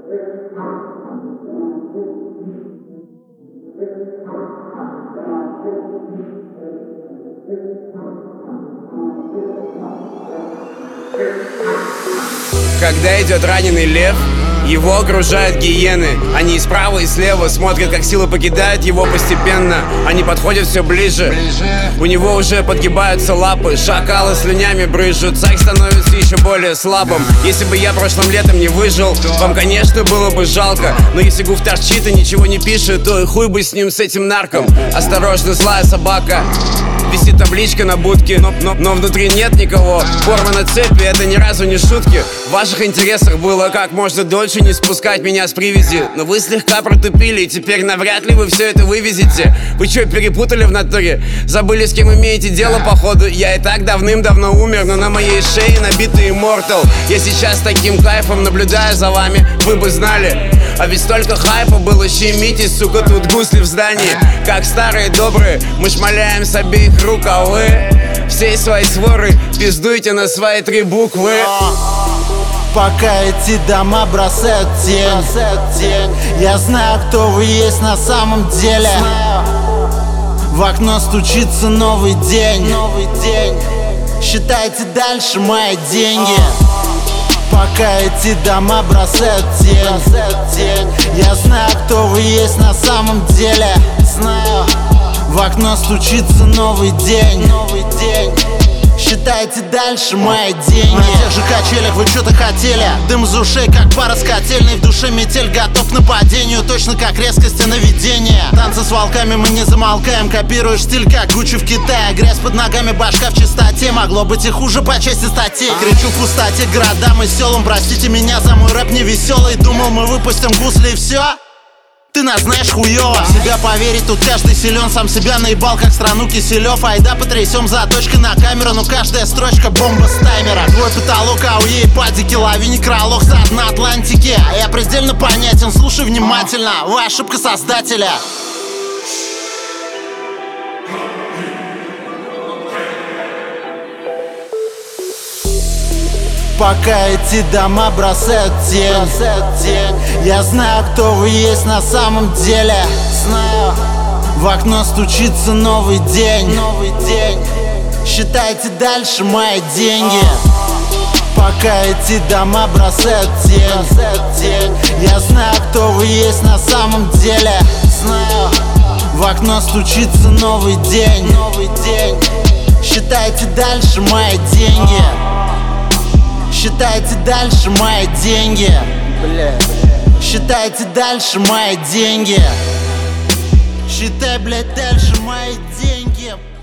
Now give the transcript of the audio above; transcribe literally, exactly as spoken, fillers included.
Когда идет раненый лев, его окружают гиены. Они и справа, и слева смотрят, как силы покидают его постепенно. Они подходят все ближе. У него уже подгибаются лапы. Шакалы слюнями брызжут. Царь становится еще более слабым. Если бы я прошлым летом не выжил, вам, конечно, было бы жалко. Но если гуф торчит и ничего не пишет, то и хуй бы с ним, с этим нарком. Осторожно, злая собака. Висит табличка на будке, но, но, но внутри нет никого. Порвана цепь, и это ни разу не шутки. В ваших интересах было как можно дольше не спускать меня с привязи. Но вы слегка протупили, и теперь навряд ли вы все это вывезете. Вы что, перепутали в натуре? Забыли, с кем имеете дело, походу. Я и так давным-давно умер, но на моей шее набитый иммортал. Я сейчас с таким кайфом наблюдаю за вами, вы бы знали. А ведь столько хайпа было, щемитесь, сука, тут гусли в здании. Как старые добрые, мы шмаляем с обеих рук, а вы всей своей своры пиздуйте на свои три буквы. Пока эти дома бросают тень, я знаю, кто вы есть на самом деле. В окно стучится новый день. Считайте дальше мои деньги. Пока эти дома бросают тень, я знаю, кто вы есть на самом деле. Знаю. В окно стучится новый день. Считайте дальше мои деньги. На тех же качелях вы что-то хотели. Дым из ушей, как пара с котельной. В душе метель, готов к нападению. Точно как резкости наведения. Танцы с волками мы не замолкаем. Копируешь стиль, как Гуччи в Китае. Грязь под ногами, башка в чистоте. Могло быть и хуже по части статей. Кричу в пустоте городам и селам. Простите меня за мой рэп невеселый. Думал, мы выпустим гусли и все. Ты нас знаешь хуёво. В себя поверить тут каждый силен. Сам себя наебал, как страну Киселёв. Айда потрясем заточкой на камеру. Но каждая строчка бомба с таймера. Твой потолок, ауе и падики. Лови некролог за дна Атлантики. Я предельно понятен, слушай внимательно. Вы ошибка создателя. Пока эти дома бросают тень, я знаю, кто вы есть на самом деле. Знаю. В окно стучится новый день. Считайте дальше мои деньги. Пока эти дома бросают тень, я знаю, кто вы есть на самом деле. Знаю. В окно стучится новый день. Считайте дальше мои деньги. Считайте дальше мои деньги. Считайте дальше мои деньги. Считай, блядь, дальше мои деньги.